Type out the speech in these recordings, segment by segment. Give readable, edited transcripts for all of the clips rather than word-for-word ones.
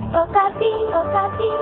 Okapi, Okapi.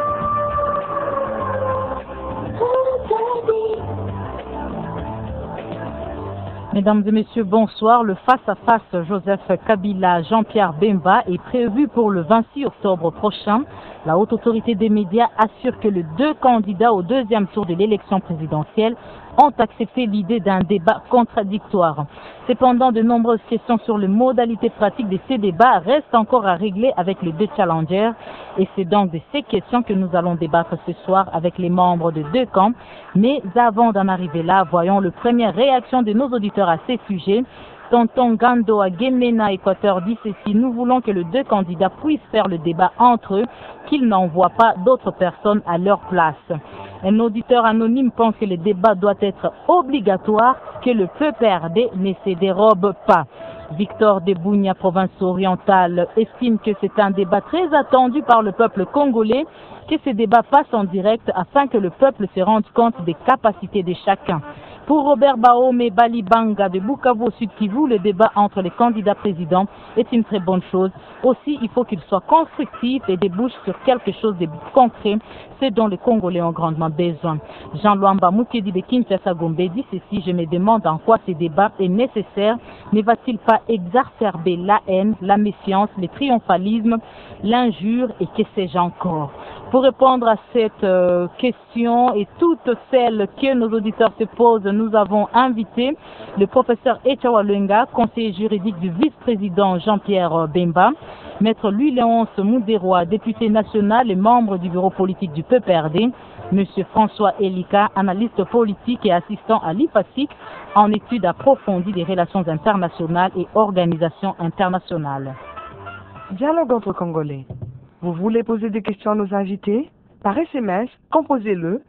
Mesdames et messieurs, bonsoir. Le face-à-face Joseph Kabila-Jean-Pierre Bemba est prévu pour le 26 octobre prochain. La haute autorité des médias assure que les deux candidats au deuxième tour de l'élection présidentielle ont accepté l'idée d'un débat contradictoire. Cependant, de nombreuses questions sur les modalités pratiques de ces débats restent encore à régler avec les deux challengers. Et c'est donc de ces questions que nous allons débattre ce soir avec les membres de deux camps. Mais avant d'en arriver là, voyons les premières réactions de nos auditeurs à ces sujets. Tonton Gando à Guémena, Équateur, dit ceci: nous voulons que les deux candidats puissent faire le débat entre eux, qu'ils n'envoient pas d'autres personnes à leur place. Un auditeur anonyme pense que le débat doit être obligatoire, que le PPRD ne se dérobe pas. Victor Debougna, province orientale, estime que c'est un débat très attendu par le peuple congolais, que ce débat passe en direct afin que le peuple se rende compte des capacités de chacun. Pour Robert Baome Balibanga de Bukavu au Sud Kivu, le débat entre les candidats présidents est une très bonne chose. Aussi, il faut qu'il soit constructif et débouche sur quelque chose de concret, ce dont les Congolais ont grandement besoin. Jean Luamba Mukedi de Kinshasa Gombe dit ceci: je me demande en quoi ce débat est nécessaire. Ne va-t-il pas exacerber la haine, la méfiance, le triomphalisme, l'injure et que sais-je encore? Pour répondre à cette question et toutes celles que nos auditeurs se posent, nous avons invité le professeur Echawa Lwenga, conseiller juridique du vice-président Jean-Pierre Bemba, maître Louis-Léonce Mouderoa, député national et membre du bureau politique du PPRD, monsieur François Elika, analyste politique et assistant à l'IFASIC en études approfondies des relations internationales et organisations internationales. Dialogue entre Congolais. Vous voulez poser des questions à nos invités? Par SMS, composez-le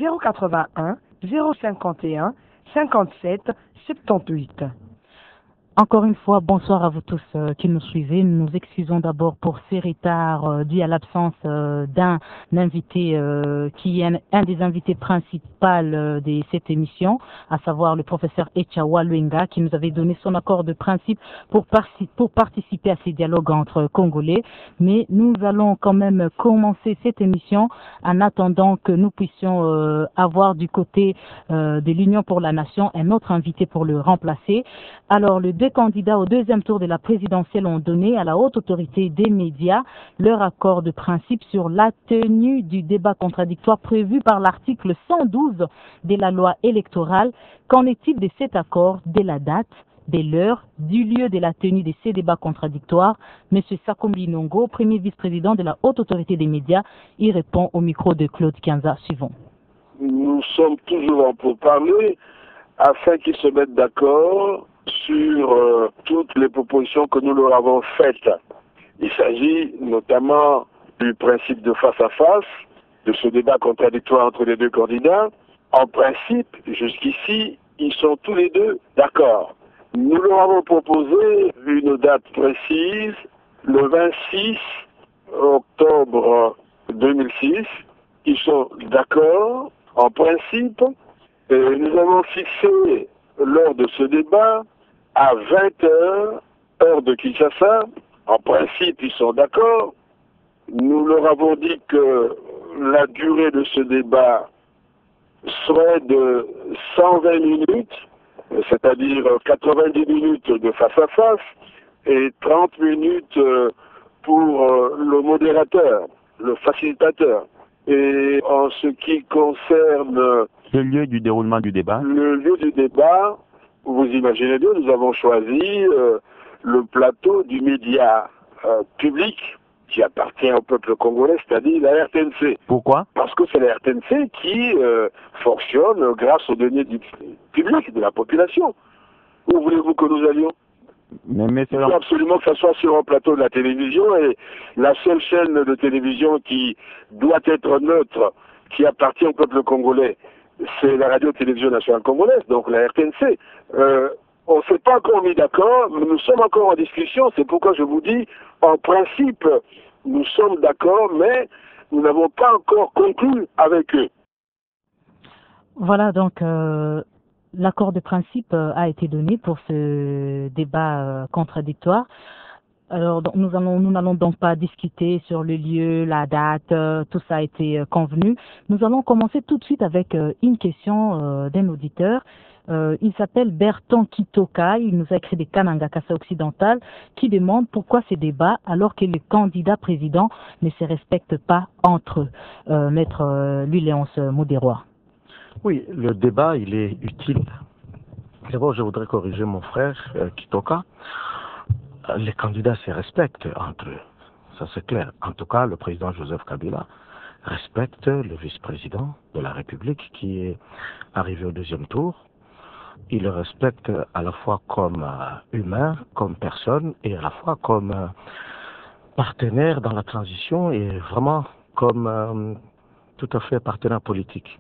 081 051 57 78. Encore une fois, bonsoir à vous tous qui nous suivez. Nous nous excusons d'abord pour ces retards dus à l'absence d'un invité qui est un des invités principaux de cette émission, à savoir le professeur Echawa Lwenga, qui nous avait donné son accord de principe pour participer à ces dialogues entre Congolais. Mais nous allons quand même commencer cette émission en attendant que nous puissions avoir du côté de l'Union pour la Nation un autre invité pour le remplacer. Alors, les deux candidats au deuxième tour de la présidentielle ont donné à la haute autorité des médias leur accord de principe sur la tenue du débat contradictoire prévu par l'article 112 de la loi électorale. Qu'en est-il de cet accord, de la date, de l'heure, du lieu de la tenue de ces débats contradictoires? Monsieur Sakombi Nongo, premier vice-président de la haute autorité des médias, y répond au micro de Claude Kianza. Suivant. Nous sommes toujours en pourparlers afin qu'ils se mettent d'accord sur toutes les propositions que nous leur avons faites. Il s'agit notamment du principe de face à face, de ce débat contradictoire entre les deux candidats. En principe, jusqu'ici, ils sont tous les deux d'accord. Nous leur avons proposé une date précise, le 26 octobre 2006. Ils sont d'accord en principe. Et nous avons fixé lors de ce débat à 20h, heure de Kinshasa. En principe, ils sont d'accord. Nous leur avons dit que la durée de ce débat serait de 120 minutes, c'est-à-dire 90 minutes de face à face et 30 minutes pour le modérateur, le facilitateur. Et en ce qui concerne le lieu du déroulement du débat, vous imaginez bien, nous avons choisi le plateau du média public qui appartient au peuple congolais, c'est-à-dire la RTNC. Pourquoi? Parce que c'est la RTNC qui fonctionne grâce aux données du public, de la population. Où voulez-vous que nous allions? Mais il faut absolument que ça soit sur un plateau de la télévision, et la seule chaîne de télévision qui doit être neutre, qui appartient au peuple congolais, c'est la radio-télévision nationale congolaise, donc la RTNC. On ne s'est pas encore mis d'accord, mais nous sommes encore en discussion. C'est pourquoi je vous dis, en principe, nous sommes d'accord, mais nous n'avons pas encore conclu avec eux. Voilà, donc l'accord de principe a été donné pour ce débat contradictoire. Alors, donc, nous n'allons donc pas discuter sur le lieu, la date, tout ça a été convenu. Nous allons commencer tout de suite avec une question d'un auditeur. Il s'appelle Berton Kitoka, il nous a écrit des Kananga Kassa occidental, qui demande pourquoi ces débats alors que les candidats présidents ne se respectent pas entre eux. Maître Louis-Léonce Modéroy. Oui, le débat, il est utile. D'abord, je voudrais corriger mon frère Kitoka. Les candidats se respectent entre eux, ça c'est clair. En tout cas, le président Joseph Kabila respecte le vice-président de la République qui est arrivé au deuxième tour. Il le respecte à la fois comme humain, comme personne, et à la fois comme partenaire dans la transition et vraiment comme tout à fait partenaire politique.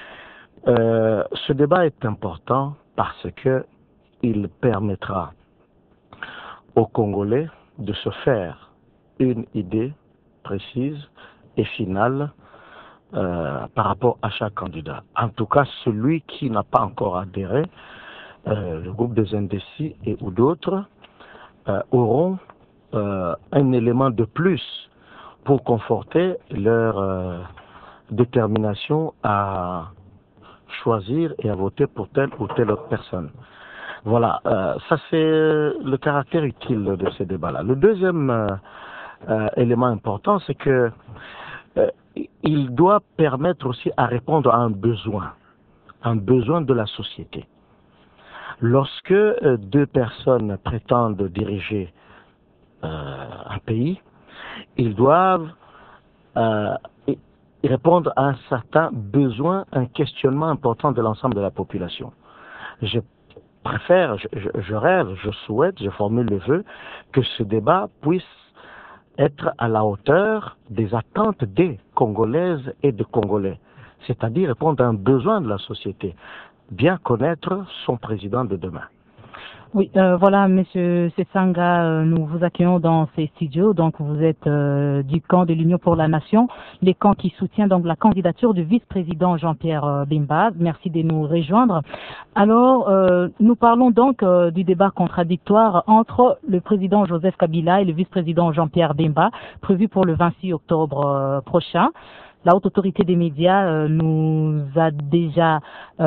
Ce débat est important parce que il permettra aux Congolais de se faire une idée précise et finale par rapport à chaque candidat. En tout cas, celui qui n'a pas encore adhéré, le groupe des indécis et ou d'autres, auront un élément de plus pour conforter leur détermination à choisir et à voter pour telle ou telle autre personne. Voilà, ça c'est le caractère utile de ces débats-là. Le deuxième élément important, c'est que il doit permettre aussi à répondre à un besoin de la société. Lorsque deux personnes prétendent diriger un pays, ils doivent répondre à un certain besoin, un questionnement important de l'ensemble de la population. Je préfère, je rêve, je souhaite, je formule le vœu que ce débat puisse être à la hauteur des attentes des Congolaises et des Congolais, c'est-à-dire répondre à un besoin de la société, bien connaître son président de demain. Oui, voilà, Monsieur Setsanga, nous vous accueillons dans ces studios. Donc, vous êtes du camp de l'Union pour la Nation, les camps qui soutient donc la candidature du vice-président Jean-Pierre Bemba. Merci de nous rejoindre. Alors, nous parlons donc du débat contradictoire entre le président Joseph Kabila et le vice-président Jean-Pierre Bemba, prévu pour le 26 octobre prochain. La haute autorité des médias nous a déjà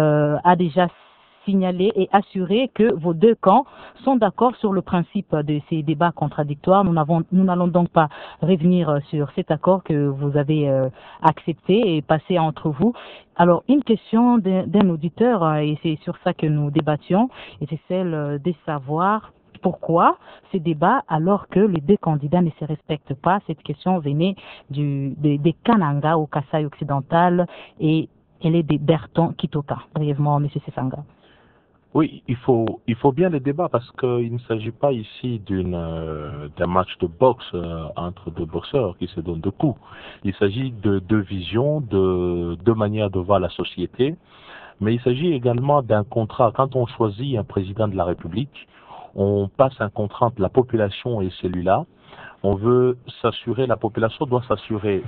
signaler et assurer que vos deux camps sont d'accord sur le principe de ces débats contradictoires. Nous n'allons donc pas revenir sur cet accord que vous avez accepté et passé entre vous. Alors, une question d'un auditeur, et c'est sur ça que nous débattions, et c'est celle de savoir pourquoi ces débats alors que les deux candidats ne se respectent pas. Cette question venait des Kananga au Kasaï occidental et elle est de Berton Kitoka. Brièvement, M. Setsanga. Oui, il faut bien le débat parce qu'il ne s'agit pas ici d'un match de boxe entre deux boxeurs qui se donnent deux coups. Il s'agit de deux visions, de deux manières de voir la société, mais il s'agit également d'un contrat. Quand on choisit un président de la République, on passe un contrat entre la population et celui-là. On veut s'assurer, la population doit s'assurer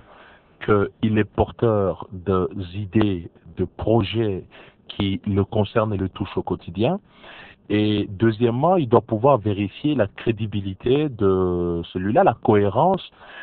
qu'il est porteur d'idées, de projets qui le concerne et le touche au quotidien. Et deuxièmement, il doit pouvoir vérifier la crédibilité de celui-là, la cohérence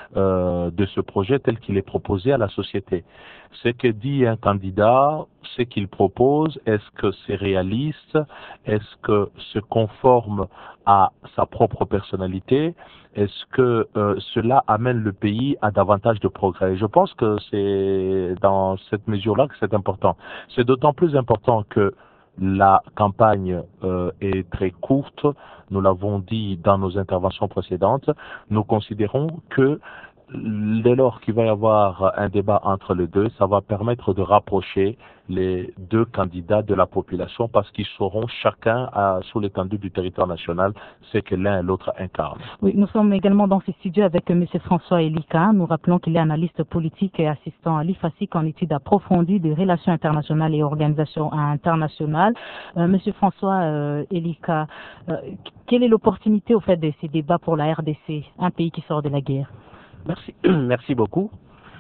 de ce projet tel qu'il est proposé à la société. Ce que dit un candidat, ce qu'il propose, est-ce que c'est réaliste, est-ce que c'est conforme à sa propre personnalité, est-ce que cela amène le pays à davantage de progrès. Je pense que c'est dans cette mesure-là que c'est important. C'est d'autant plus important que la campagne est très courte, nous l'avons dit dans nos interventions précédentes. Nous considérons que dès lors qu'il va y avoir un débat entre les deux, ça va permettre de rapprocher les deux candidats de la population parce qu'ils sauront chacun sous l'étendue du territoire national ce que l'un et l'autre incarnent. Oui, nous sommes également dans ces studios avec M. François Elika. Nous rappelons qu'il est analyste politique et assistant à l'IFASIC en études approfondies des relations internationales et organisations internationales. Monsieur François Elika, quelle est l'opportunité au fait de ces débats pour la RDC, un pays qui sort de la guerre? Merci beaucoup.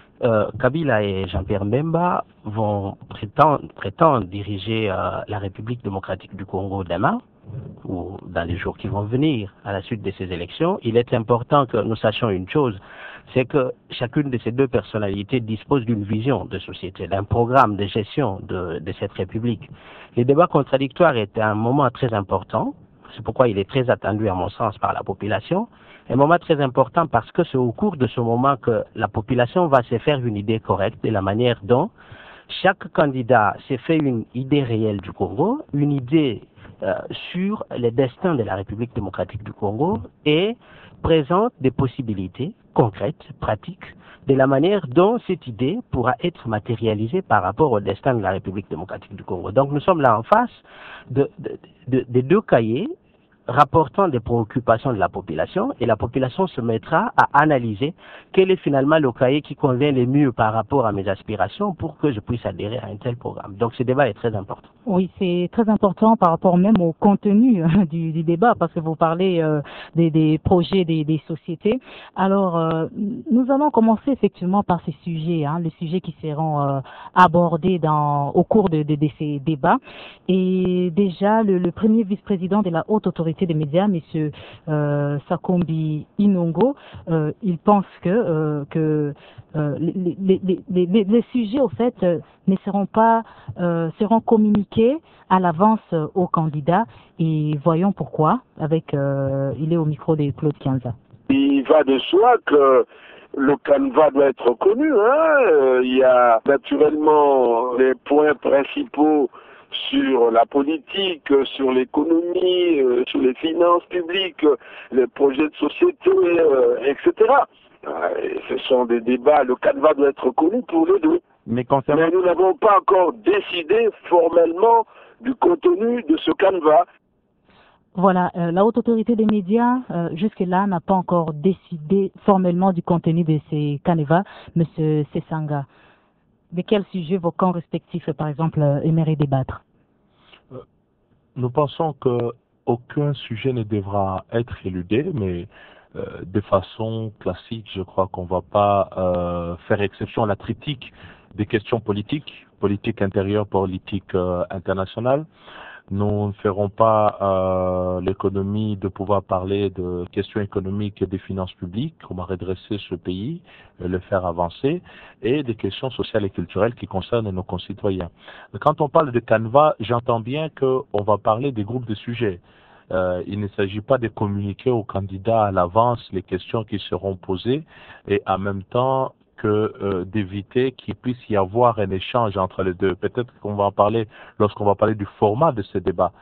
Kabila et Jean-Pierre Bemba vont prétendre diriger la République démocratique du Congo demain, ou dans les jours qui vont venir à la suite de ces élections, il est important que nous sachions une chose, c'est que chacune de ces deux personnalités dispose d'une vision de société, d'un programme de gestion de cette République. Les débats contradictoires est un moment très important, c'est pourquoi il est très attendu à mon sens par la population, un moment très important parce que c'est au cours de ce moment que la population va se faire une idée correcte de la manière dont chaque candidat s'est fait une idée réelle du Congo, une idée sur le destin de la République démocratique du Congo et présente des possibilités concrètes, pratiques, de la manière dont cette idée pourra être matérialisée par rapport au destin de la République démocratique du Congo. Donc nous sommes là en face de deux cahiers rapportant des préoccupations de la population et la population se mettra à analyser quel est finalement le cahier qui convient le mieux par rapport à mes aspirations pour que je puisse adhérer à un tel programme. Donc ce débat est très important. Oui, c'est très important par rapport même au contenu du débat parce que vous parlez des projets des sociétés. Alors, nous allons commencer effectivement par ces sujets, les sujets qui seront abordés au cours de ces débats. Et déjà, le premier vice-président de la haute autorité des médias, M. Sakombi Inongo, il pense que les sujets, au fait, ne seront pas seront communiqués à l'avance aux candidats et voyons pourquoi. Il est au micro de Claude Kianza. Il va de soi que le canevas doit être connu. Il y a naturellement les points principaux sur la politique, sur l'économie, sur les finances publiques, les projets de société, etc. Ce sont des débats, le canevas doit être connu pour les deux. Mais nous n'avons pas encore décidé formellement du contenu de ce canevas. Voilà, la haute autorité des médias, jusque-là, n'a pas encore décidé formellement du contenu de ces canevas. Monsieur Sesanga, de quel sujet vos camps respectifs, par exemple, aimeraient débattre? Nous pensons qu'aucun sujet ne devra être éludé, mais de façon classique, je crois qu'on ne va pas faire exception à la critique des questions politiques, politique intérieure, politique internationale. Nous ne ferons pas l'économie de pouvoir parler de questions économiques et des finances publiques, comment redresser ce pays, le faire avancer, et des questions sociales et culturelles qui concernent nos concitoyens. Quand on parle de canevas, j'entends bien qu'on va parler des groupes de sujets. Il ne s'agit pas de communiquer aux candidats à l'avance les questions qui seront posées et en même temps d'éviter qu'il puisse y avoir un échange entre les deux. Peut-être qu'on va en parler lorsqu'on va parler du format de ce débat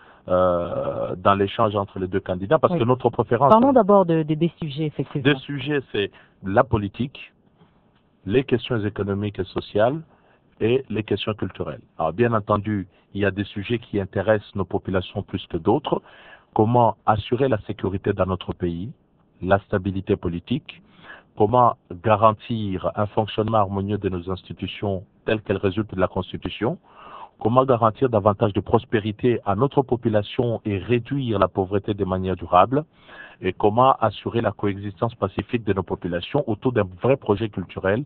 dans l'échange entre les deux candidats, parce que notre préférence... Parlons d'abord des sujets, effectivement. Des sujets, c'est la politique, les questions économiques et sociales et les questions culturelles. Alors, bien entendu, il y a des sujets qui intéressent nos populations plus que d'autres. Comment assurer la sécurité dans notre pays, la stabilité politique, comment garantir un fonctionnement harmonieux de nos institutions telles qu'elles résultent de la Constitution, comment garantir davantage de prospérité à notre population et réduire la pauvreté de manière durable, et comment assurer la coexistence pacifique de nos populations autour d'un vrai projet culturel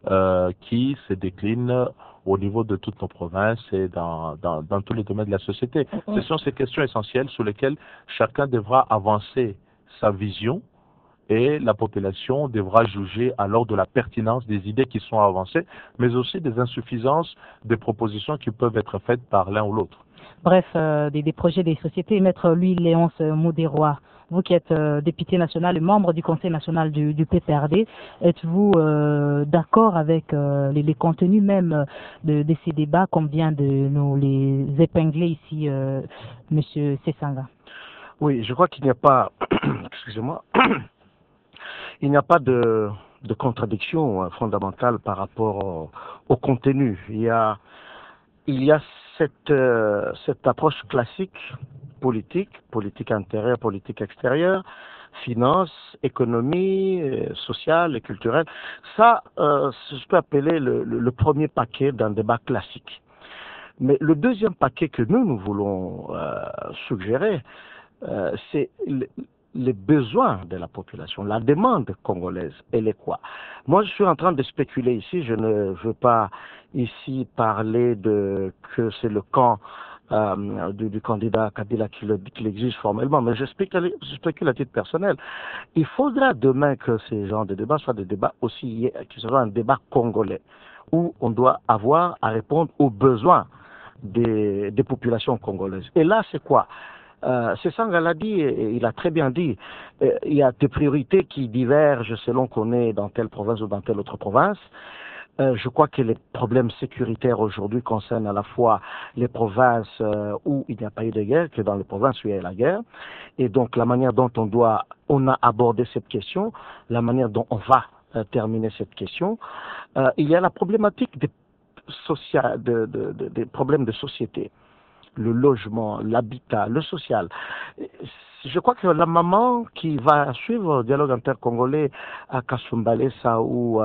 qui se décline au niveau de toutes nos provinces et dans tous les domaines de la société. Ce sont ces questions essentielles sur lesquelles chacun devra avancer sa vision et la population devra juger alors de la pertinence des idées qui sont avancées, mais aussi des insuffisances des propositions qui peuvent être faites par l'un ou l'autre. Bref, des projets des sociétés. Maître Louis-Léonce Modéroy, vous qui êtes député national et membre du Conseil national du PPRD, êtes-vous d'accord avec les contenus même de ces débats, comme vient de nous les épingler ici, Monsieur Sesanga? Oui, je crois qu'il n'y a pas, excusez-moi, il n'y a pas de contradiction fondamentale par rapport au contenu. Il y a cette approche classique, politique intérieure, politique extérieure, finance, économie, sociale et culturelle. Ça, je peux appeler le premier paquet d'un débat classique. Mais le deuxième paquet que nous voulons suggérer, c'est les besoins de la population, la demande congolaise, elle est quoi? Moi, je suis en train de spéculer ici, je ne veux pas ici parler que c'est le camp du candidat Kabila qui l'exige formellement, mais je spécule à titre personnel. Il faudra demain que ces genres de débats soient des débats aussi, qui seront un débat congolais, où on doit avoir à répondre aux besoins des populations congolaises. Et là, c'est quoi? Sesanga l'a dit, et il a très bien dit, il y a des priorités qui divergent selon qu'on est dans telle province ou dans telle autre province. Je crois que les problèmes sécuritaires aujourd'hui concernent à la fois les provinces où il n'y a pas eu de guerre que dans les provinces où il y a eu la guerre. Et donc la manière dont on a abordé cette question, la manière dont on va terminer cette question, il y a la problématique des problèmes de société. Le logement, l'habitat, le social. Je crois que la maman qui va suivre le dialogue intercongolais à Kasumbalesa ou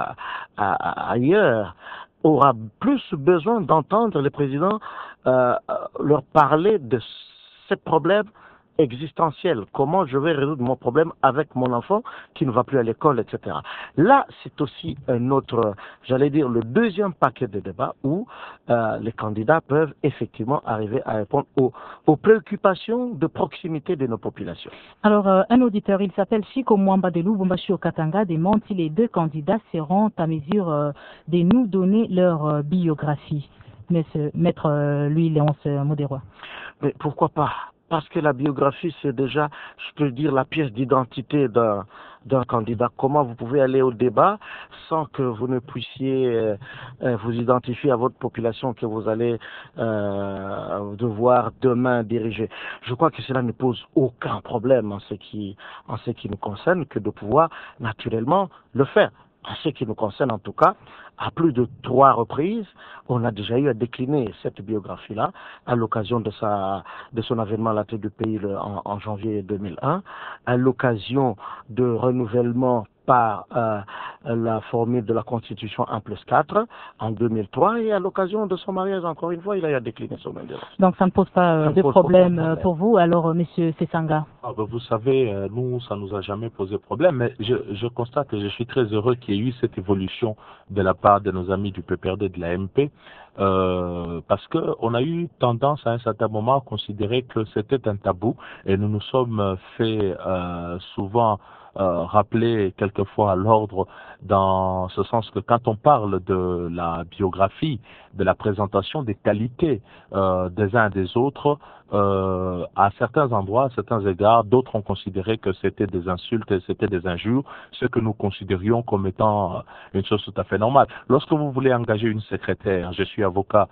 ailleurs aura plus besoin d'entendre les présidents leur parler de ces problèmes existentiels. Comment je vais résoudre mon problème avec mon enfant qui ne va plus à l'école, etc. Là, c'est aussi un autre, j'allais dire, le deuxième paquet de débats où les candidats peuvent effectivement arriver à répondre aux préoccupations de proximité de nos populations. Alors, un auditeur, il s'appelle Chico Mwamba de Lubumbashi au Katanga, demande si les deux candidats seront à mesure de nous donner leur biographie. Maître Louis-Léonce Modéroy. Mais pourquoi pas? Parce que la biographie, c'est déjà, je peux dire, la pièce d'identité d'un candidat. Comment vous pouvez aller au débat sans que vous ne puissiez vous identifier à votre population que vous allez devoir demain diriger. Je crois que cela ne pose aucun problème en ce qui nous concerne que de pouvoir naturellement le faire. En ce qui nous concerne en tout cas, à plus de 3 reprises, on a déjà eu à décliner cette biographie-là à l'occasion de son avènement à la tête du pays en janvier 2001, à l'occasion de renouvellement par la formule de la Constitution 1+4 en 2003 et à l'occasion de son mariage, encore une fois, il a eu à décliner son mandat. Donc ça ne pose pas de problème pour vous, alors Monsieur Sesanga? Vous savez, nous, ça nous a jamais posé problème, mais je constate et je suis très heureux qu'il y ait eu cette évolution de la part de nos amis du PPRD, de la MP, parce que on a eu tendance à un certain moment à considérer que c'était un tabou et nous nous sommes fait souvent rappeler quelquefois à l'ordre dans ce sens que quand on parle de la biographie, de la présentation des qualités des uns et des autres, à certains endroits, à certains égards, d'autres ont considéré que c'était des insultes et c'était des injures, ce que nous considérions comme étant une chose tout à fait normale. Lorsque vous voulez engager une secrétaire, je suis avocat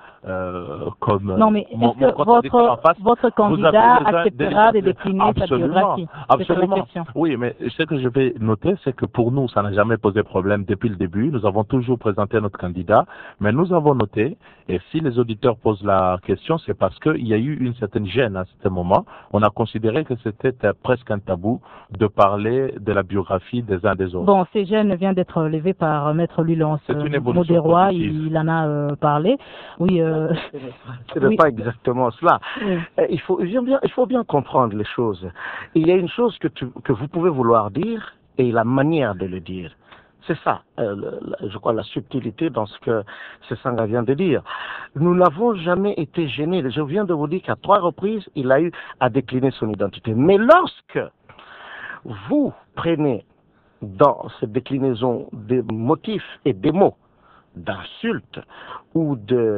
comme non, mais est-ce que votre candidat acceptera de décliner sa biographie? Absolument. Oui, mais ce que je vais noter, c'est que pour nous, ça n'a jamais posé problème depuis le début. Nous avons toujours présenté notre candidat, mais nous avons noté, et si les auditeurs posent la question, c'est parce qu'il y a eu une certaine gêne à ce moment. On a considéré que c'était presque un tabou de parler de la biographie des uns des autres. Bon, ces gênes viennent d'être levées par Maître Louis-Léonce Modéroy, il en a parlé. Oui. Ce n'est pas exactement cela. Oui. Il faut bien comprendre les choses. Il y a une chose que vous pouvez vouloir dire et la manière de le dire. C'est ça, je crois, la subtilité dans ce que Sesanga vient de dire. Nous n'avons jamais été gênés. Je viens de vous dire qu'à 3 reprises, il a eu à décliner son identité. Mais lorsque vous prenez dans cette déclinaison des motifs et des mots d'insultes ou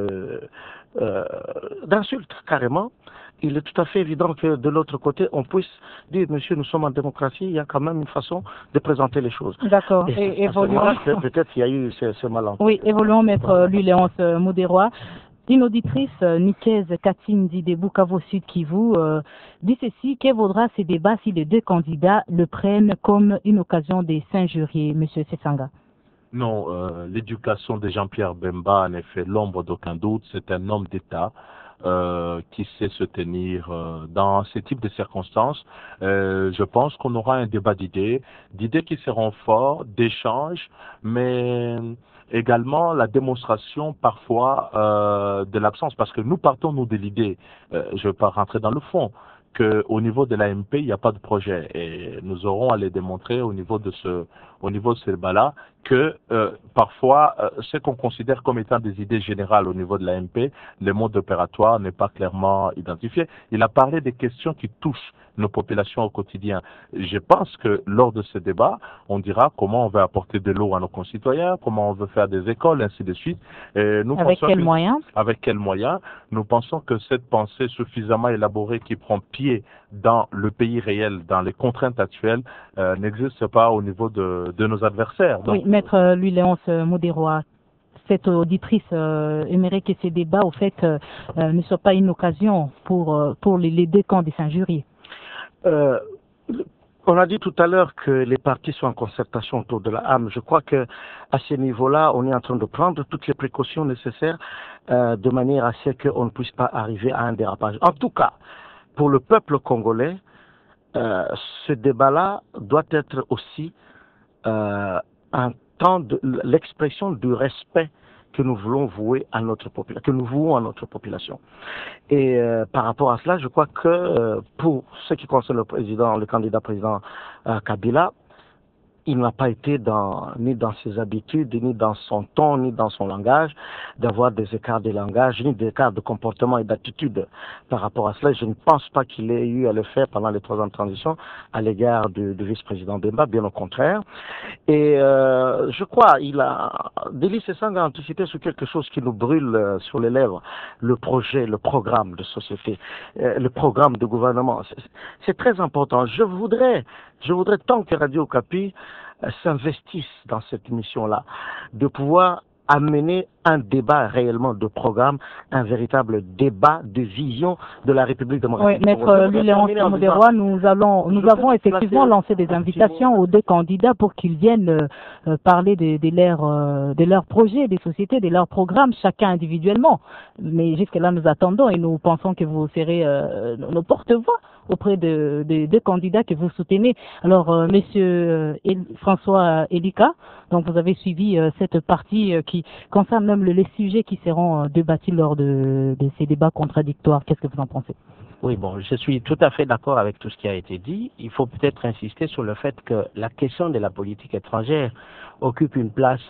d'insultes carrément, il est tout à fait évident que de l'autre côté, on puisse dire, monsieur, nous sommes en démocratie, il y a quand même une façon de présenter les choses. D'accord. Et évoluons. Peut-être qu'il y a eu ce malentendu. Oui, évoluons, Maître Louis-Léonce Modéroy. Une auditrice, Nikaise Katindi de Bukavu Sud Kivu, dit ceci: que vaudra ces débats si les deux candidats le prennent comme une occasion de s'injurier, monsieur Sesanga? Non, l'éducation de Jean-Pierre Bemba n'est fait l'ombre d'aucun doute. C'est un homme d'État qui sait se tenir dans ces types de circonstances. Je pense qu'on aura un débat d'idées qui seront forts, d'échanges, mais également la démonstration parfois de l'absence, parce que nous partons de l'idée, je ne vais pas rentrer dans le fond, qu'au niveau de l'AMP, il n'y a pas de projet. Et nous aurons à les démontrer au niveau de ce débat-là que parfois, ce qu'on considère comme étant des idées générales au niveau de l'AMP, le mode opératoire n'est pas clairement identifié. Il a parlé des questions qui touchent nos populations au quotidien. Je pense que lors de ce débat, on dira comment on veut apporter de l'eau à nos concitoyens, comment on veut faire des écoles, ainsi de suite. Et nous avec quels moyens? Avec quels moyens? Nous pensons que cette pensée suffisamment élaborée qui prend pied dans le pays réel, dans les contraintes actuelles, n'existe pas au niveau de nos adversaires. Donc, oui, Maître Louis-Léonce Modéroy, cette auditrice aimerait que ces débats, au fait, ne soient pas une occasion pour les deux camps des injuriés. On a dit tout à l'heure que les partis sont en concertation autour de la âme. Je crois que à ce niveau-là, on est en train de prendre toutes les précautions nécessaires de manière à ce qu'on ne puisse pas arriver à un dérapage. En tout cas, pour le peuple congolais, ce débat-là doit être aussi un temps de l'expression du respect que nous voulons vouer à notre population, que nous vouons à notre population. Et par rapport à cela, je crois que pour ce qui concerne le candidat président Kabila, il n'a pas été ni dans ses habitudes, ni dans son ton, ni dans son langage, d'avoir des écarts de langage, ni des écarts de comportement et d'attitude par rapport à cela. Je ne pense pas qu'il ait eu à le faire pendant les 3 ans de transition à l'égard du vice-président Bemba, bien au contraire. Et je crois, Délice Essang a anticipé sur quelque chose qui nous brûle sur les lèvres, le projet, le programme de société, le programme de gouvernement. C'est très important. Je voudrais tant que Radio Okapi s'investisse dans cette mission-là, de pouvoir amener un débat réellement de programme, un véritable débat de vision de la République démocratique. Oui, Maître Louis-Léonce Modéroy, nous avons effectivement lancé des invitations aux deux candidats pour qu'ils viennent parler de leurs projets, des sociétés, de leurs programmes, chacun individuellement. Mais jusque-là, nous attendons et nous pensons que vous serez nos porte-voix auprès des deux candidats que vous soutenez. Alors, Monsieur François Elika, donc vous avez suivi cette partie qui concerne même les sujets qui seront débattus lors de ces débats contradictoires. Qu'est-ce que vous en pensez? Oui, bon, je suis tout à fait d'accord avec tout ce qui a été dit. Il faut peut-être insister sur le fait que la question de la politique étrangère occupe une place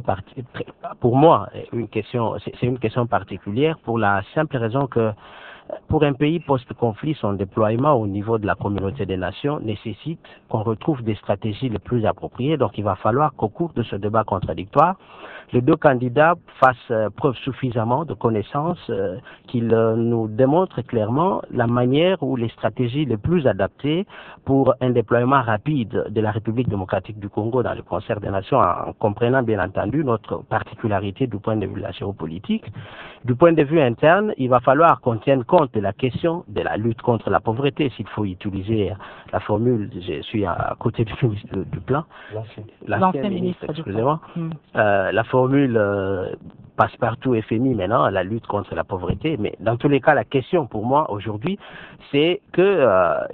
pour moi, c'est une question particulière pour la simple raison que pour un pays post-conflit, son déploiement au niveau de la communauté des nations nécessite qu'on retrouve des stratégies les plus appropriées. Donc il va falloir qu'au cours de ce débat contradictoire, les deux candidats fassent preuve suffisamment de connaissances, qu'ils nous démontrent clairement la manière ou les stratégies les plus adaptées pour un déploiement rapide de la République démocratique du Congo dans le concert des nations, en comprenant bien entendu notre particularité du point de vue de la géopolitique. Du point de vue interne, il va falloir qu'on tienne compte de la question de la lutte contre la pauvreté, s'il faut utiliser la formule, je suis à côté du ministre du Plan, l'ancien ministre, excusez-moi, la formule passe-partout FMI maintenant, la lutte contre la pauvreté, mais dans tous les cas, la question pour moi aujourd'hui, c'est que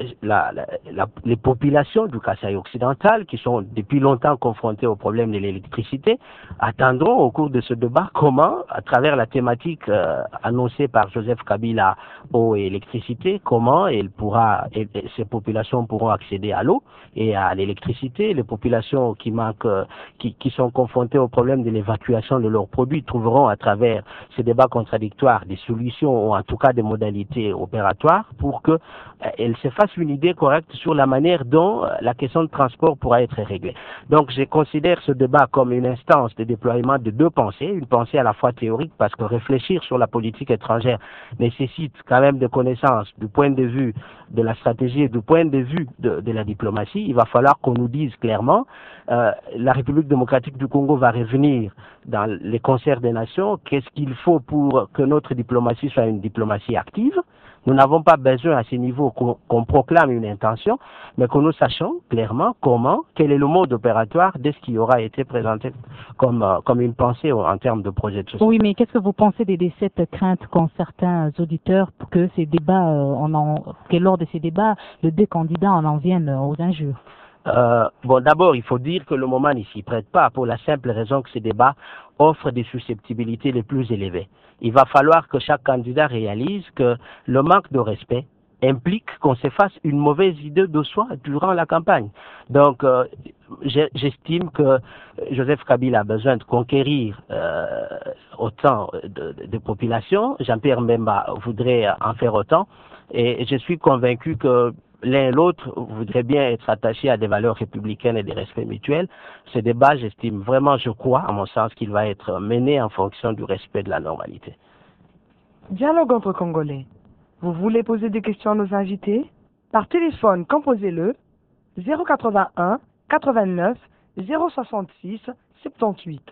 les populations du Kasaï occidental, qui sont depuis longtemps confrontées au problème de l'électricité, attendront au cours de ce débat comment, à travers la thématique annoncée par Joseph Kabila, eau et électricité, comment ces populations pourront accéder à l'eau et à l'électricité. Les populations qui sont confrontées au problème de l'évacuation de leurs produits trouveront à travers ces débats contradictoires des solutions ou en tout cas des modalités opératoires pour qu'elles se fassent une idée correcte sur la manière dont la question de transport pourra être réglée. Donc je considère ce débat comme une instance de déploiement de deux pensées, une pensée à la fois théorique parce que réfléchir sur la politique étrangère nécessite quand même des connaissances du point de vue de la stratégie et du point de vue de la diplomatie. Il va falloir qu'on nous dise clairement la République démocratique du Congo va revenir dans les concerts des nations. Qu'est-ce qu'il faut pour que notre diplomatie soit une diplomatie active? Nous n'avons pas besoin à ce niveau qu'on proclame une intention, mais que nous sachions clairement quel est le mode opératoire de ce qui aura été présenté comme une pensée en termes de projet de société. Oui, mais qu'est-ce que vous pensez de cette crainte qu'ont certains auditeurs pour que ces débats, que lors de ces débats, les deux candidats en viennent aux injures? Bon, d'abord, il faut dire que le moment n'y s'y prête pas pour la simple raison que ces débats offrent des susceptibilités les plus élevées. Il va falloir que chaque candidat réalise que le manque de respect implique qu'on se fasse une mauvaise idée de soi durant la campagne. Donc, j'estime que Joseph Kabila a besoin de conquérir autant de populations. Jean-Pierre Bemba voudrait en faire autant. Et je suis convaincu que l'un et l'autre voudraient bien être attachés à des valeurs républicaines et des respects mutuels. Ce débat, j'estime vraiment, je crois, à mon sens, qu'il va être mené en fonction du respect de la normalité. Dialogue entre Congolais. Vous voulez poser des questions à nos invités? Par téléphone, composez-le 081 89 066 78.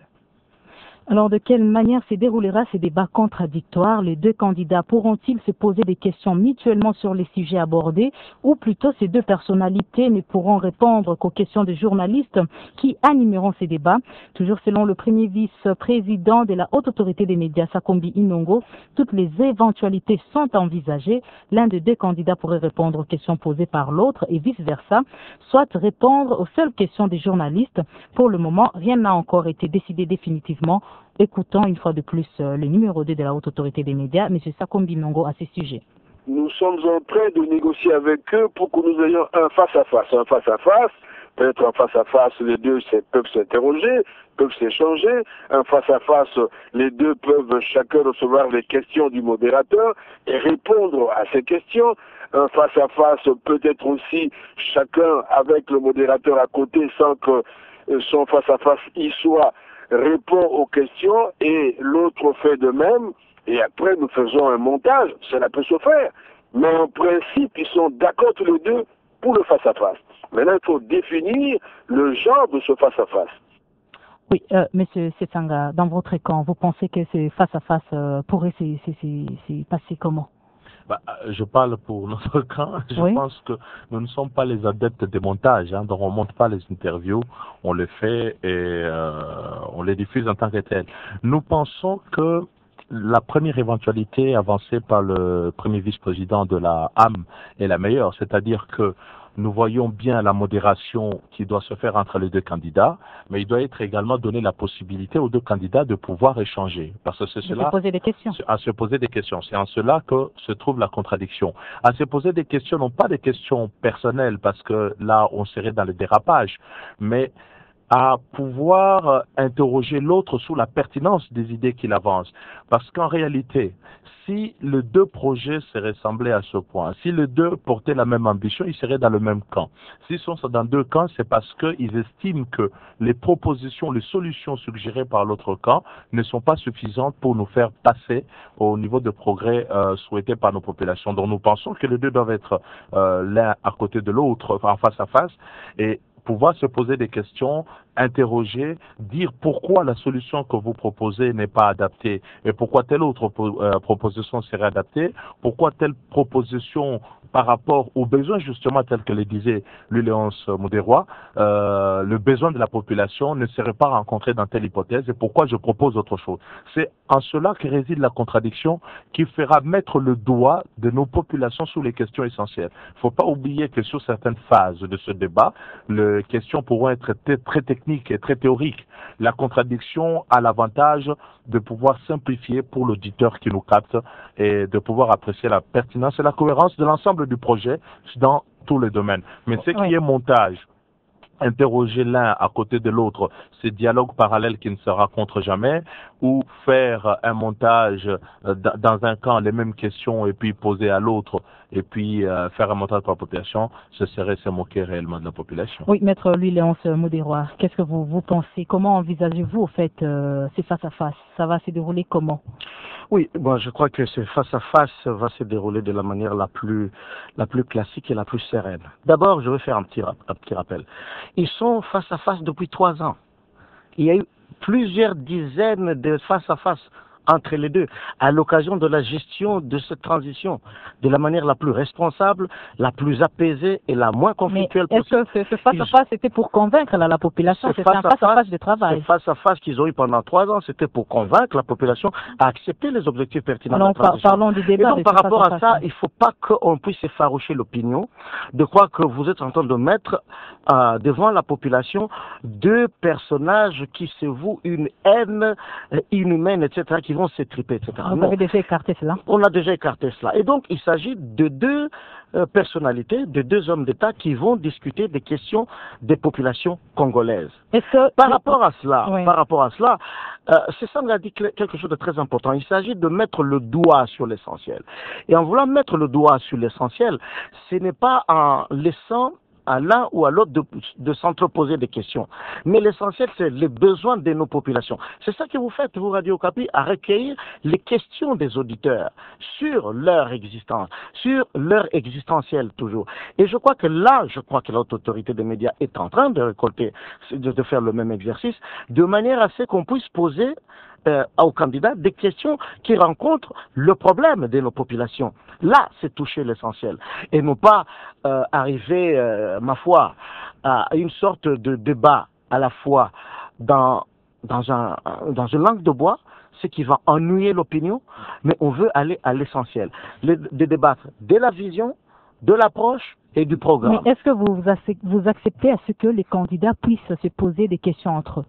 Alors, de quelle manière se déroulera ces débats contradictoires? Les deux candidats pourront-ils se poser des questions mutuellement sur les sujets abordés, ou plutôt ces deux personnalités ne pourront répondre qu'aux questions des journalistes qui animeront ces débats? Toujours selon le premier vice-président de la Haute Autorité des médias, Sakombi Inongo, toutes les éventualités sont envisagées. L'un des deux candidats pourrait répondre aux questions posées par l'autre et vice-versa, soit répondre aux seules questions des journalistes. Pour le moment, rien n'a encore été décidé définitivement. Écoutons une fois de plus le numéro 2 de la Haute Autorité des médias, M. Sakombi Inongo, à ce sujet. Nous sommes en train de négocier avec eux pour que nous ayons un face-à-face. Un face-à-face, peut-être un face-à-face, les deux peuvent s'interroger, peuvent s'échanger. Un face-à-face, les deux peuvent chacun recevoir les questions du modérateur et répondre à ces questions. Un face-à-face peut être aussi chacun avec le modérateur à côté sans que son face-à-face y soit, répond aux questions et l'autre fait de même, et après nous faisons un montage, cela peut se faire. Mais en principe, ils sont d'accord tous les deux pour le face-à-face. Maintenant, il faut définir le genre de ce face-à-face. Oui, Monsieur Setsanga, dans votre camp, vous pensez que ce face-à-face pourrait se passer comment? Je parle pour notre camp. Je Oui. pense que nous ne sommes pas les adeptes des montages. Donc on ne monte pas les interviews, on les fait et on les diffuse en tant que telles. Nous pensons que la première éventualité avancée par le premier vice-président de la AM est la meilleure, c'est-à-dire que nous voyons bien la modération qui doit se faire entre les deux candidats, mais il doit être également donné la possibilité aux deux candidats de pouvoir échanger. Parce que c'est cela. Se poser des questions. À se poser des questions. C'est en cela que se trouve la contradiction. À se poser des questions, non pas des questions personnelles, parce que là, on serait dans le dérapage, mais à pouvoir interroger l'autre sur la pertinence des idées qu'il avance. Parce qu'en réalité, si les deux projets se ressemblaient à ce point, si les deux portaient la même ambition, ils seraient dans le même camp. S'ils sont dans deux camps, c'est parce qu'ils estiment que les propositions, les solutions suggérées par l'autre camp ne sont pas suffisantes pour nous faire passer au niveau de progrès souhaité par nos populations. Donc nous pensons que les deux doivent être l'un à côté de l'autre, en face à face, et pouvoir se poser des questions, interroger, dire pourquoi la solution que vous proposez n'est pas adaptée et pourquoi telle autre proposition serait adaptée, pourquoi telle proposition par rapport aux besoins justement tels que le disait Louis-Léonce Modéroy, le besoin de la population ne serait pas rencontré dans telle hypothèse et pourquoi je propose autre chose. C'est en cela que réside la contradiction qui fera mettre le doigt de nos populations sur les questions essentielles. Il ne faut pas oublier que sur certaines phases de ce débat, les questions pourront être très techniques et très théoriques. La contradiction a l'avantage de pouvoir simplifier pour l'auditeur qui nous capte et de pouvoir apprécier la pertinence et la cohérence de l'ensemble du projet dans tous les domaines. Mais ce qui est montage, interroger l'un à côté de l'autre, ces dialogues parallèles qui ne se rencontrent jamais, ou faire un montage dans un camp, les mêmes questions, et puis poser à l'autre, et puis faire un montage pour la population, ce serait se moquer réellement de la population. Oui, Maître Louis-Léonce Modéroy, qu'est-ce que vous pensez? Comment envisagez-vous, au fait, ces face-à-face? Ça va se dérouler comment? Oui, bon, je crois que ce face-à-face va se dérouler de la manière la plus classique et la plus sereine. D'abord, je vais faire un petit rappel. Ils sont face-à-face depuis 3 ans. Il y a eu plusieurs dizaines de face-à-face entre les deux, à l'occasion de la gestion de cette transition, de la manière la plus responsable, la plus apaisée et la moins conflictuelle possible. Est-ce que ce face-à-face était pour convaincre la population? C'était un face-à-face de travail. Ce face-à-face qu'ils ont eu pendant 3 ans, c'était pour convaincre la population à accepter les objectifs pertinents de la transition. Parlons du débat. Et donc, par rapport à ça, il ne faut pas qu'on puisse effaroucher l'opinion, de croire que vous êtes en train de mettre devant la population deux personnages qui se vouent une haine inhumaine, etc., qui vont vont s'étriper, etc. Vous avez déjà écarté cela? On a déjà écarté cela. Et donc, il s'agit de deux personnalités, de deux hommes d'État qui vont discuter des questions des populations congolaises. Par rapport à cela, c'est ça, on a dit quelque chose de très important. Il s'agit de mettre le doigt sur l'essentiel. Et en voulant mettre le doigt sur l'essentiel, ce n'est pas en laissant à l'un ou à l'autre de s'entreposer des questions. Mais l'essentiel, c'est les besoins de nos populations. C'est ça que vous faites, vous, Radio Okapi, à recueillir les questions des auditeurs sur leur existence, sur leur existentiel toujours. Et je crois que la haute autorité des médias est en train de récolter, de faire le même exercice, de manière à ce qu'on puisse poser aux candidats des questions qui rencontrent le problème de nos populations. Là, c'est toucher l'essentiel. Et non pas arriver, ma foi, à une sorte de débat à la fois dans une langue de bois, ce qui va ennuyer l'opinion, mais on veut aller à l'essentiel. De débattre de la vision, de l'approche et du programme. Mais est-ce que vous acceptez à ce que les candidats puissent se poser des questions entre eux?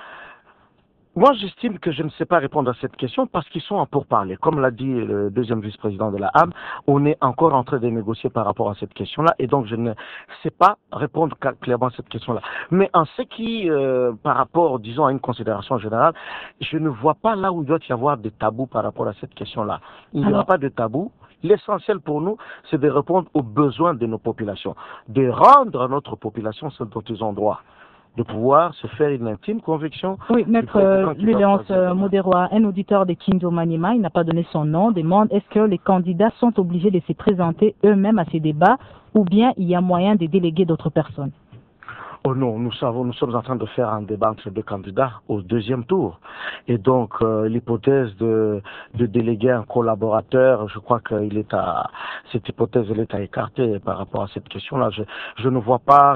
Moi, j'estime que je ne sais pas répondre à cette question parce qu'ils sont en pourparlers. Comme l'a dit le deuxième vice-président de la AM, on est encore en train de négocier par rapport à cette question-là et donc je ne sais pas répondre clairement à cette question-là. Mais en ce qui, par rapport, disons, à une considération générale, je ne vois pas là où il doit y avoir des tabous par rapport à cette question-là. Il n'y aura pas de tabou. L'essentiel pour nous, c'est de répondre aux besoins de nos populations, de rendre à notre population ce dont ils ont droit, de pouvoir se faire une intime conviction. Oui, Maître Léonce Moderois, un auditeur de Kinzo Maniema, il n'a pas donné son nom, demande est-ce que les candidats sont obligés de se présenter eux-mêmes à ces débats ou bien il y a moyen de déléguer d'autres personnes? Oh non, nous sommes en train de faire un débat entre deux candidats au deuxième tour. Et donc, l'hypothèse de déléguer un collaborateur, je crois que cette hypothèse, elle est à écarter par rapport à cette question-là. Je ne vois pas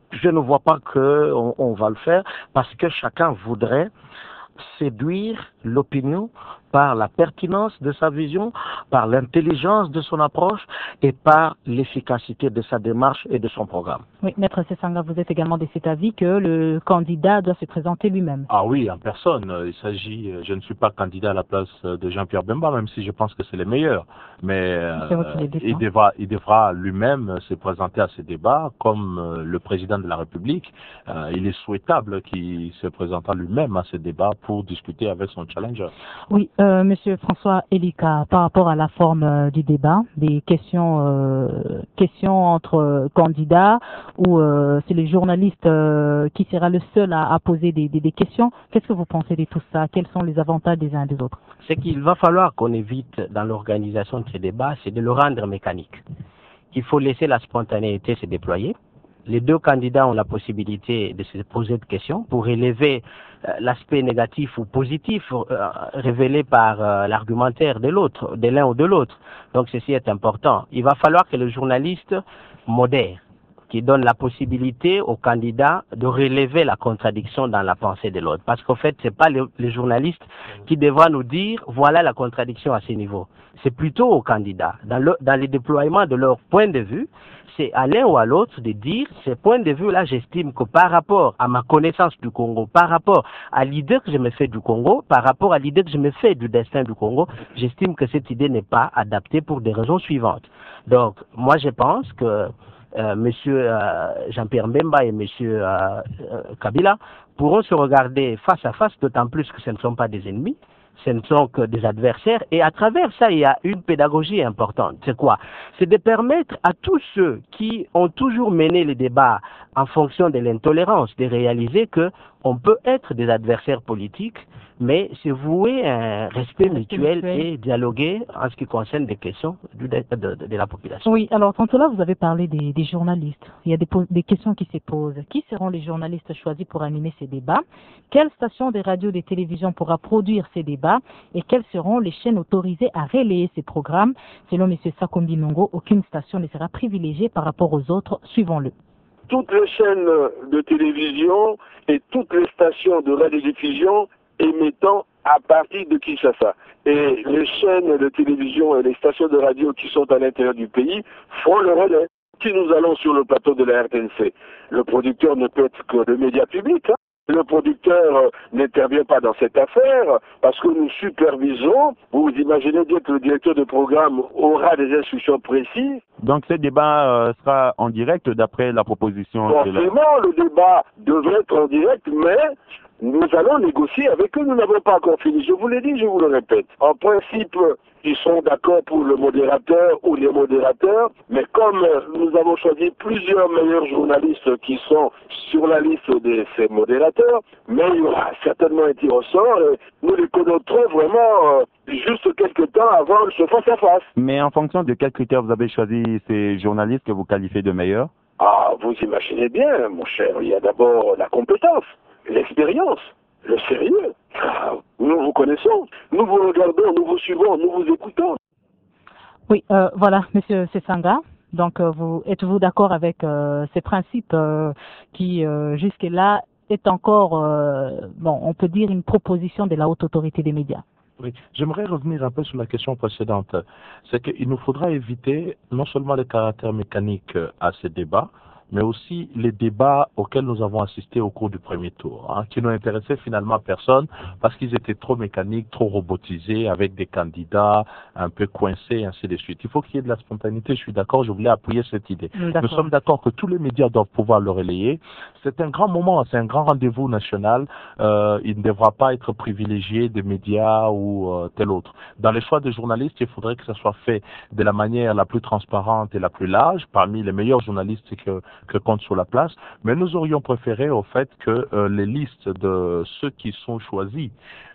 qu'on va le faire parce que chacun voudrait séduire l'opinion par la pertinence de sa vision, par l'intelligence de son approche et par l'efficacité de sa démarche et de son programme. Oui, Maître Sessanga, vous êtes également de cet avis que le candidat doit se présenter lui-même? Ah oui, en personne. Je ne suis pas candidat à la place de Jean-Pierre Bemba, même si je pense que c'est le meilleur. Mais il devra lui-même se présenter à ces débats comme le président de la République. Il est souhaitable qu'il se présente lui-même à ces débats pour discuter avec son challenger. Oui, Monsieur François Elika, par rapport à la forme du débat, des questions entre candidats, ou c'est le journaliste qui sera le seul à poser des questions. Qu'est-ce que vous pensez de tout ça? Quels sont les avantages des uns et des autres? Ce qu'il va falloir qu'on évite dans l'organisation de ces débats, c'est de le rendre mécanique. Il faut laisser la spontanéité se déployer. Les deux candidats ont la possibilité de se poser des questions pour élever l'aspect négatif ou positif révélé par l'argumentaire de l'autre, de l'un ou de l'autre. Donc ceci est important. Il va falloir que le journaliste modère, qui donne la possibilité au candidat de relever la contradiction dans la pensée de l'autre. Parce qu'en fait, c'est pas les journalistes qui devra nous dire voilà la contradiction à ce niveau. C'est plutôt au candidat. Dans le déploiement de leur point de vue, c'est à l'un ou à l'autre de dire ce point de vue-là, j'estime que par rapport à ma connaissance du Congo, par rapport à l'idée que je me fais du Congo, par rapport à l'idée que je me fais du destin du Congo, j'estime que cette idée n'est pas adaptée pour des raisons suivantes. Donc, moi, je pense que Monsieur Jean-Pierre Bemba et Monsieur Kabila pourront se regarder face à face, d'autant plus que ce ne sont pas des ennemis, ce ne sont que des adversaires. Et à travers ça, il y a une pédagogie importante. C'est quoi? C'est de permettre à tous ceux qui ont toujours mené les débats en fonction de l'intolérance de réaliser que on peut être des adversaires politiques, mais se vouer un respect mutuel et dialoguer en ce qui concerne des questions de la population. Oui, alors tantôt là, vous avez parlé des journalistes. Il y a des questions qui se posent. Qui seront les journalistes choisis pour animer ces débats? Quelle station de radio et de télévision pourra produire ces débats? Et quelles seront les chaînes autorisées à relayer ces programmes? Selon M. Sakombi Nongo, aucune station ne sera privilégiée par rapport aux autres. Suivons-le. Toutes les chaînes de télévision et toutes les stations de radiodiffusion émettant à partir de Kinshasa. Et les chaînes de télévision et les stations de radio qui sont à l'intérieur du pays font le relais. Si nous allons sur le plateau de la RTNC, le producteur ne peut être que le média public. Le producteur n'intervient pas dans cette affaire parce que nous supervisons. Vous imaginez bien que le directeur de programme aura des instructions précises. Donc ce débat sera en direct d'après la proposition. Forcément, le débat devrait être en direct, mais nous allons négocier avec eux. Nous n'avons pas encore fini. Je vous l'ai dit, je vous le répète. En principe, ils sont d'accord pour le modérateur ou les modérateurs, mais comme nous avons choisi plusieurs meilleurs journalistes qui sont sur la liste de ces modérateurs, mais il y aura certainement un tir au sort et nous les connaîtrons vraiment juste quelques temps avant ce face-à-face. Mais en fonction de quels critères vous avez choisi ces journalistes que vous qualifiez de meilleurs? Ah, vous imaginez bien, mon cher, il y a d'abord la compétence, l'expérience, le sérieux. Nous vous connaissons, nous vous regardons, nous vous suivons, nous vous écoutons. Oui, voilà, Monsieur Sessanga. Donc, êtes-vous d'accord avec ces principes qui, jusque-là, est encore, bon, on peut dire une proposition de la haute autorité des médias? Oui, j'aimerais revenir un peu sur la question précédente. C'est qu'il nous faudra éviter non seulement le caractère mécanique à ces débats, mais aussi les débats auxquels nous avons assisté au cours du premier tour, qui n'ont intéressé finalement personne parce qu'ils étaient trop mécaniques, trop robotisés, avec des candidats un peu coincés, et ainsi de suite. Il faut qu'il y ait de la spontanéité, je suis d'accord, je voulais appuyer cette idée. Nous sommes d'accord que tous les médias doivent pouvoir le relayer. C'est un grand moment, c'est un grand rendez-vous national. Il ne devra pas être privilégié des médias ou tel autre. Dans les choix des journalistes, il faudrait que ça soit fait de la manière la plus transparente et la plus large, parmi les meilleurs journalistes que compte sur la place, mais nous aurions préféré au fait que les listes de ceux qui sont choisis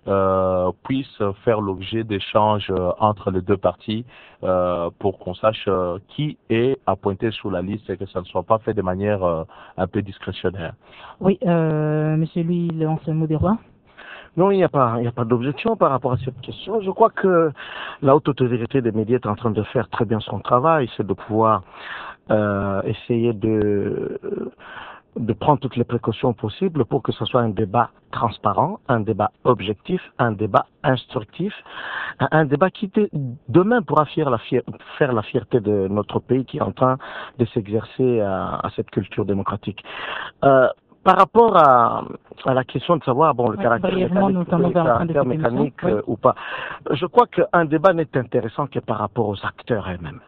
puissent faire l'objet d'échanges entre les deux parties pour qu'on sache qui est appointé sur la liste et que ça ne soit pas fait de manière un peu discrétionnaire. Oui, Monsieur Louis-Léonce Modéroy. Non, il n'y a pas d'objection par rapport à cette question. Je crois que la haute autorité des médias est en train de faire très bien son travail, c'est de pouvoir essayer de prendre toutes les précautions possibles pour que ce soit un débat transparent, un débat objectif, un débat instructif, un débat qui demain pourra faire la fierté de notre pays qui est en train de s'exercer à cette culture démocratique. Par rapport à la question de savoir le caractère mécanique oui. Ou pas, je crois qu'un débat n'est intéressant que par rapport aux acteurs eux-mêmes.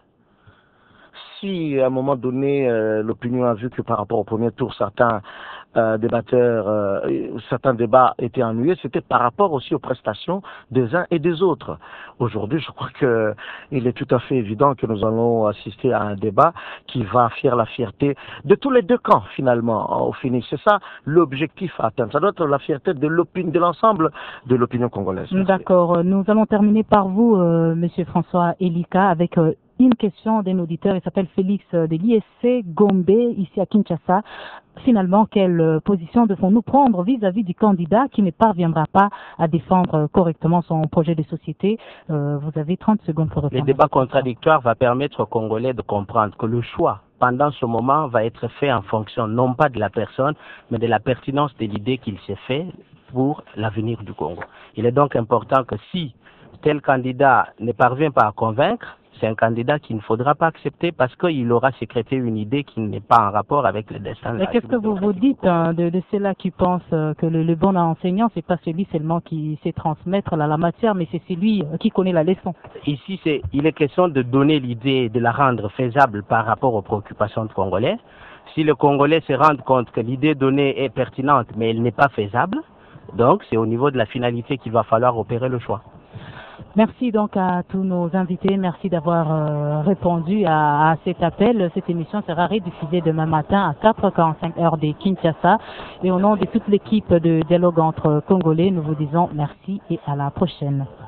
Si à un moment donné l'opinion a vu que par rapport au premier tour certains débatteurs, certains débats étaient ennuyés, c'était par rapport aussi aux prestations des uns et des autres. Aujourd'hui, je crois que il est tout à fait évident que nous allons assister à un débat qui va faire la fierté de tous les deux camps finalement au finish. C'est ça l'objectif à atteindre. Ça doit être la fierté de l'ensemble de l'opinion congolaise. D'accord. Nous allons terminer par vous, Monsieur François Elika, avec une question d'un auditeur. Il s'appelle Félix de l'ISC Gombe, ici à Kinshasa. Finalement, quelle position devons-nous prendre vis-à-vis du candidat qui ne parviendra pas à défendre correctement son projet de société? Vous avez 30 secondes pour répondre. Le débat contradictoire va permettre aux Congolais de comprendre que le choix, pendant ce moment, va être fait en fonction non pas de la personne, mais de la pertinence de l'idée qu'il s'est fait pour l'avenir du Congo. Il est donc important que si tel candidat ne parvient pas à convaincre, c'est un candidat qu'il ne faudra pas accepter parce qu'il aura sécrété une idée qui n'est pas en rapport avec le destin. Mais qu'est-ce que vous dites de ceux-là qui pensent que le bon enseignant, c'est pas celui seulement qui sait transmettre la matière, mais c'est celui qui connaît la leçon? Ici, il est question de donner l'idée, de la rendre faisable par rapport aux préoccupations du Congolais. Si le Congolais se rend compte que l'idée donnée est pertinente, mais elle n'est pas faisable, donc c'est au niveau de la finalité qu'il va falloir opérer le choix. Merci donc à tous nos invités. Merci d'avoir répondu à cet appel. Cette émission sera rediffusée demain matin à 4h45 heure de Kinshasa. Et au nom de toute l'équipe de Dialogue entre Congolais, nous vous disons merci et à la prochaine.